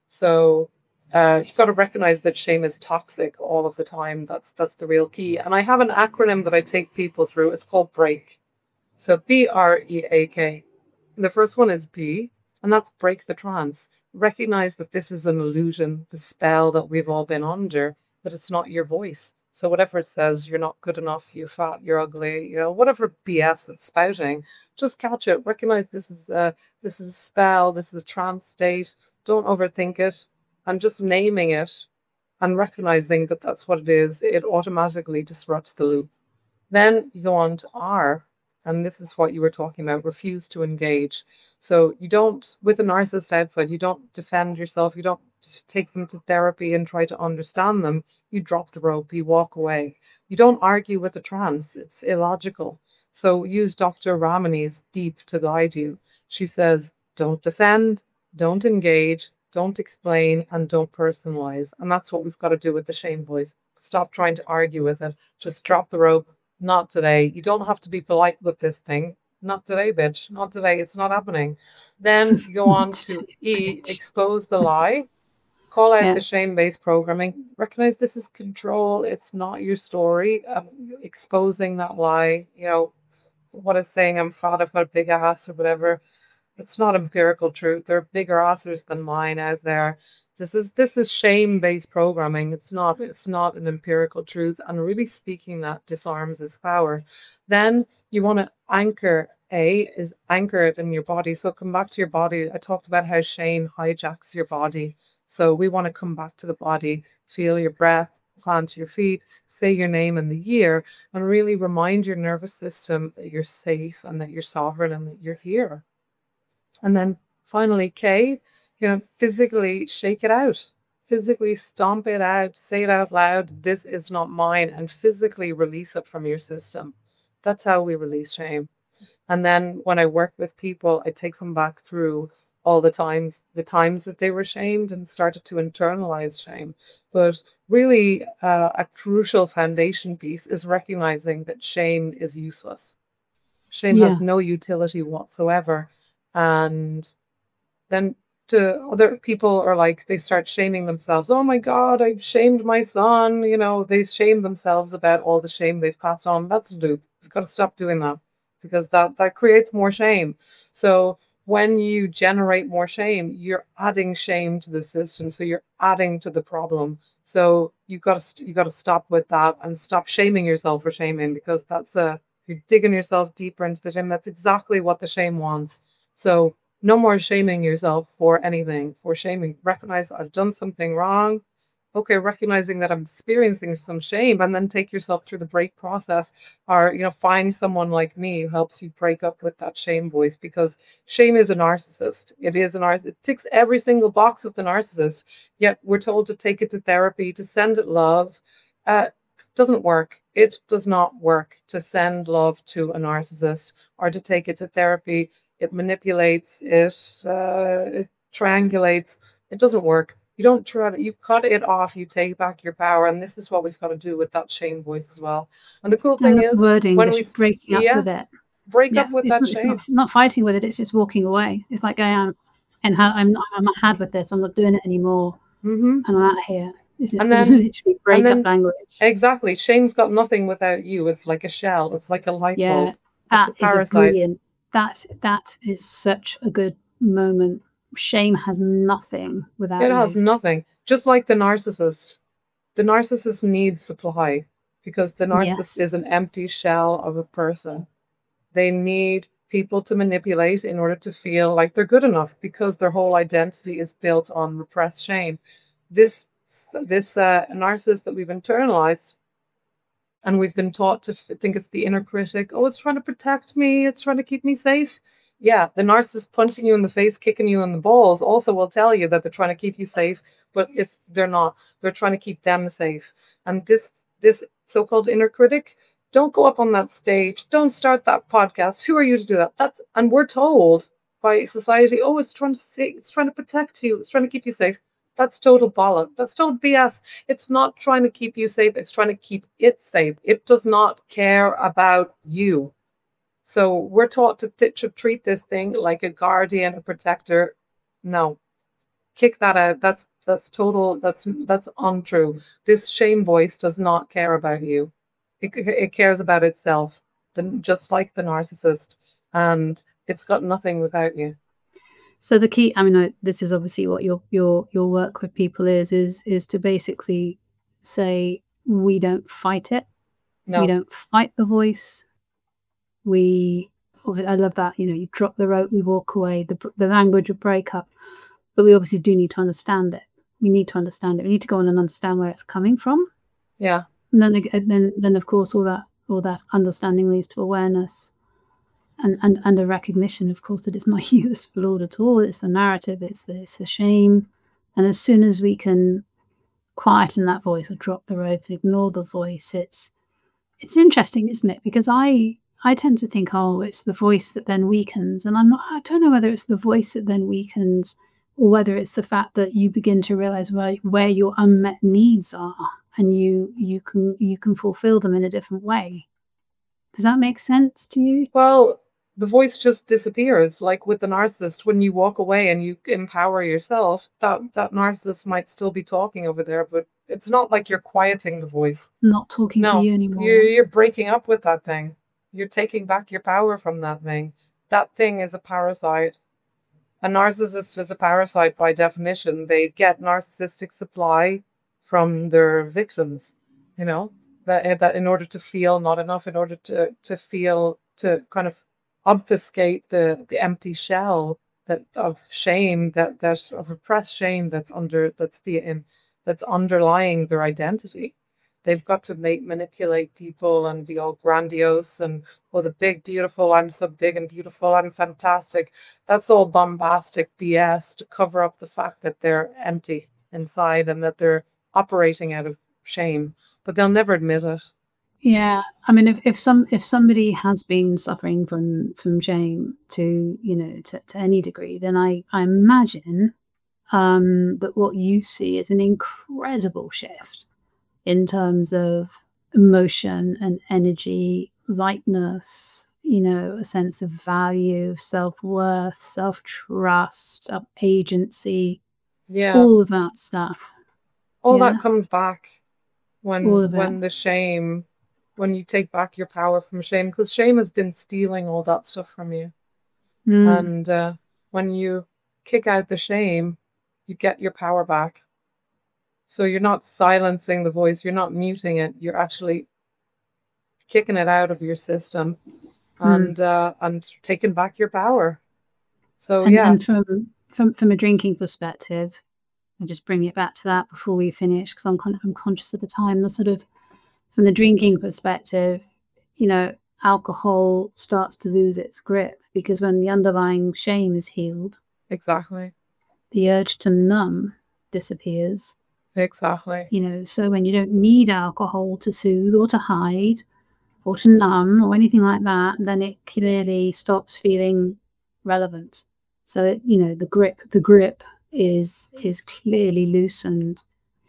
So uh, you've got to recognize that shame is toxic all of the time. That's that's the real key. And I have an acronym that I take people through. It's called BREAK. So B R E A K. The first one is B, and that's break the trance. Recognize that this is an illusion, the spell that we've all been under, that it's not your voice. So whatever it says, you're not good enough, you're fat, you're ugly, you know, whatever B S it's spouting, just catch it. Recognize this is a this is a spell, this is a trance state. Don't overthink it, and just naming it and recognizing that that's what it is, it automatically disrupts the loop. Then you go on to R, and this is what you were talking about, refuse to engage. So you don't, with a narcissist outside, you don't defend yourself, you don't take them to therapy and try to understand them. You drop the rope, you walk away. You don't argue with a trans, it's illogical. So use Doctor Ramani's Deep to guide you. She says, don't defend, don't engage, don't explain, and don't personalize. And that's what we've got to do with the shame voice. Stop trying to argue with it. Just drop the rope. Not today. You don't have to be polite with this thing. Not today, bitch. Not today. It's not happening. Then you go Not on to to do, E, bitch. expose the lie. Call out Yeah. the shame-based programming. Recognize this is control. It's not your story. Um, exposing that lie, you know, what it's saying, I'm fat, I've got a big ass or whatever. It's not empirical truth. There are bigger asses than mine out there. This is this is shame-based programming. It's not it's not an empirical truth. And really speaking that disarms its power. Then you want to anchor. A is anchor it in your body. So come back to your body. I talked about how shame hijacks your body. So we want to come back to the body, feel your breath, plant your feet, say your name and the year, and really remind your nervous system that you're safe and that you're sovereign and that you're here. And then finally, K, you know, physically shake it out, physically stomp it out, say it out loud. This is not mine, and physically release it from your system. That's how we release shame. And then when I work with people, I take them back through all the times, the times that they were shamed and started to internalize shame. But really, uh, a crucial foundation piece is recognizing that shame is useless. Shame Yeah. has no utility whatsoever. And then to other people are like, they start shaming themselves. Oh my God, I shamed my son. You know, they shame themselves about all the shame they've passed on. That's a loop. You've got to stop doing that, because that, that creates more shame. So when you generate more shame, you're adding shame to the system. So you're adding to the problem. So you got to you got to stop with that and stop shaming yourself for shaming, because that's a you're digging yourself deeper into the shame. That's exactly what the shame wants. So no more shaming yourself for anything, for shaming. Recognize I've done something wrong. Okay, recognizing that I'm experiencing some shame, and then take yourself through the break process, or, you know, find someone like me who helps you break up with that shame voice, because shame is a narcissist. It is a narcissist. It ticks every single box of the narcissist, yet we're told to take it to therapy, to send it love. Uh, Doesn't work. It does not work to send love to a narcissist or to take it to therapy. It manipulates, it, uh, it triangulates. It doesn't work. You don't try to, you cut it off, you take back your power. And this is what we've got to do with that shame voice as well. And the cool I thing love the is, wording, when this we, st- breaking up yeah, with it. break Yeah, up with it's that not, it's not shame. not fighting with it. It's just walking away. It's like I am, and how I'm not, I'm not had with this. I'm not doing it anymore, hmm and I'm out of here. It's And it's then, literally break and up then, language. exactly, shame's got nothing without you. It's like a shell. It's like a light Yeah, bulb. It's that a is a parasite. brilliant. That that is such a good moment. Shame has nothing without It has you. nothing. Just like the narcissist. The narcissist needs supply because the narcissist Yes. is an empty shell of a person. They need people to manipulate in order to feel like they're good enough because their whole identity is built on repressed shame. This this uh, narcissist that we've internalized and we've been taught to f- think it's the inner critic. Oh, it's trying to protect me. It's trying to keep me safe. Yeah, the narcissist punching you in the face, kicking you in the balls also will tell you that they're trying to keep you safe, but it's they're not. They're trying to keep them safe. And this this so-called inner critic, don't go up on that stage. Don't start that podcast. Who are you to do that? That's and we're told by society, oh, it's trying to say, it's trying to protect you. It's trying to keep you safe. That's total bollock. That's total B S. It's not trying to keep you safe. It's trying to keep it safe. It does not care about you. So we're taught to, th- to treat this thing like a guardian, a protector. No, kick that out. That's that's total. That's that's untrue. This shame voice does not care about you. It it cares about itself, the, just like the narcissist, and it's got nothing without you. So the key, I mean, I, this is obviously what your your your work with people is is is to basically say we don't fight it, No. we don't fight the voice. We, I love that. You know, you drop the rope, we walk away. The the language would break up, but we obviously do need to understand it. We need to understand it. We need to go on and understand where it's coming from. Yeah. And then and then then of course all that all that understanding leads to awareness. And, and and a recognition, of course, that it's not you that's flawed at all. It's the narrative. It's the it's the shame. And as soon as we can quieten that voice or drop the rope and ignore the voice, it's it's interesting, isn't it? Because I I tend to think, oh, it's the voice that then weakens, and I'm not. I don't know whether it's the voice that then weakens, or whether it's the fact that you begin to realize where where your unmet needs are, and you you can you can fulfill them in a different way. Does that make sense to you? Well, the voice just disappears. Like with the narcissist, when you walk away and you empower yourself, that that narcissist might still be talking over there, but it's not like you're quieting the voice. Not talking to No, you anymore. you're you're breaking up with that thing. You're taking back your power from that thing. That thing is a parasite. A narcissist is a parasite by definition. They get narcissistic supply from their victims. You know that that in order to feel not enough, in order to to feel to kind of obfuscate the the empty shell that of shame that that of repressed shame that's under that's the um, that's underlying their identity. They've got to make manipulate people and be all grandiose and oh the big beautiful I'm so big and beautiful I'm fantastic. That's all bombastic B S to cover up the fact that they're empty inside and that they're operating out of shame, but they'll never admit it. Yeah, I mean, if, if some if somebody has been suffering from from shame to you know to, to any degree, then I I imagine um, that what you see is an incredible shift in terms of emotion and energy, lightness. You know, a sense of value, self worth, self trust, self agency, Yeah, all of that stuff. all Yeah, that comes back all when of it. when the shame when you take back your power from shame, because shame has been stealing all that stuff from you. Mm. And uh, when you kick out the shame, you get your power back. So you're not silencing the voice, you're not muting it, you're actually kicking it out of your system and uh, and taking back your power. So And yeah, and from from from a drinking perspective, I'll just bring it back to that before we finish, because I'm kind of I'm conscious of the time. The sort of from the drinking perspective, you know, alcohol starts to lose its grip because when the underlying shame is healed, exactly, the urge to numb disappears. Exactly. You know, so when you don't need alcohol to soothe or to hide or to numb or anything like that, then it clearly stops feeling relevant. So, it, you know, the grip, the grip is is clearly loosened.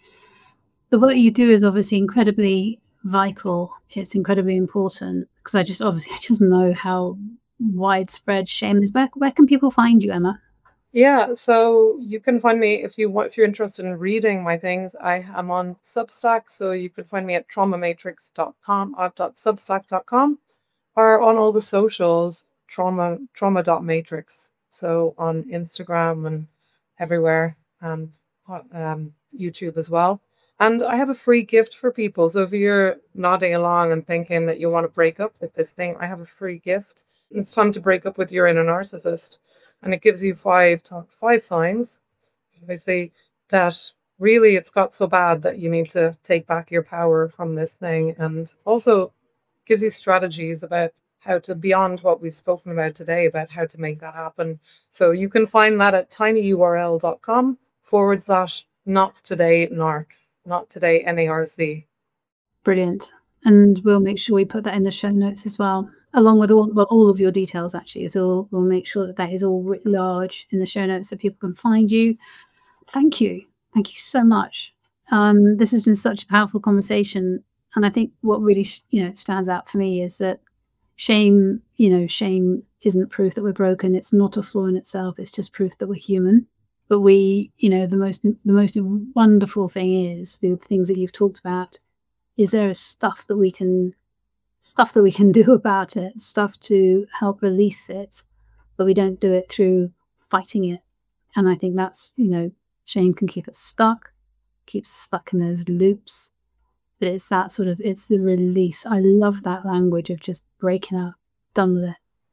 The work you do is obviously incredibly vital. It's incredibly important because I just obviously I just know how widespread shame is. Where, where can people find you, Emma? Yeah, so you can find me if you want, if you're interested in reading my things. I am on Substack, so you can find me at trauma matrix dot com, uh, .substack dot com, or on all the socials, trauma trauma dot matrix. So on Instagram and everywhere, um, um, YouTube as well. And I have a free gift for people. So if you're nodding along and thinking that you want to break up with this thing, I have a free gift. It's time to break up with your inner narcissist. And it gives you five five signs, obviously, that really it's got so bad that you need to take back your power from this thing. And also gives you strategies about how to, beyond what we've spoken about today, about how to make that happen. So you can find that at tinyurl.com forward slash not today narc, not today N A R C. Brilliant. And we'll make sure we put that in the show notes as well, along with all, well, all of your details, actually. So we'll, we'll make sure that that is all writ large in the show notes so people can find you. Thank you. Thank you so much. Um, this has been such a powerful conversation. And I think what really, you know, stands out for me is that shame, you know, shame isn't proof that we're broken. It's not a flaw in itself. It's just proof that we're human. But we, you know, the most, the most wonderful thing is the things that you've talked about. Is there stuff that we can, stuff that we can do about it, stuff to help release it, but we don't do it through fighting it. And I think that's, you know, shame can keep us stuck, keeps us stuck in those loops. But it's that sort of, it's the release. I love that language of just breaking up, done with it.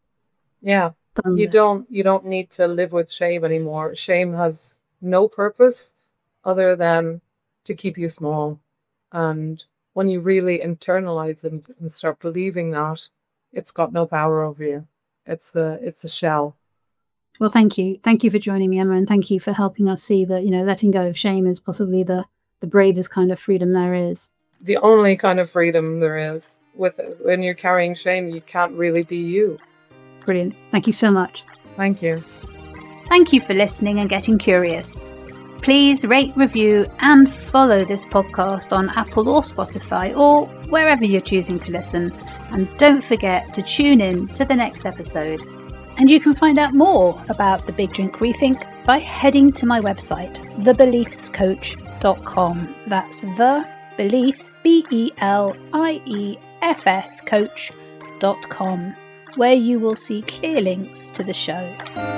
Yeah, Done you with don't, you don't need to live with shame anymore. Shame has no purpose other than to keep you small. And when you really internalize and, and start believing that, it's got no power over you. It's a, it's a shell. Well, thank you. Thank you for joining me, Emma, and thank you for helping us see that, you know, letting go of shame is possibly the, the bravest kind of freedom there is. The only kind of freedom there is. With when you're carrying shame, you can't really be you. Brilliant. Thank you so much. Thank you. Thank you for listening and getting curious. Please rate, review, and follow this podcast on Apple or Spotify or wherever you're choosing to listen. And don't forget to tune in to the next episode. And you can find out more about the Big Drink Rethink by heading to my website, the beliefs coach dot com. That's the beliefs, B E L I E F S coach dot com, where you will see clear links to the show.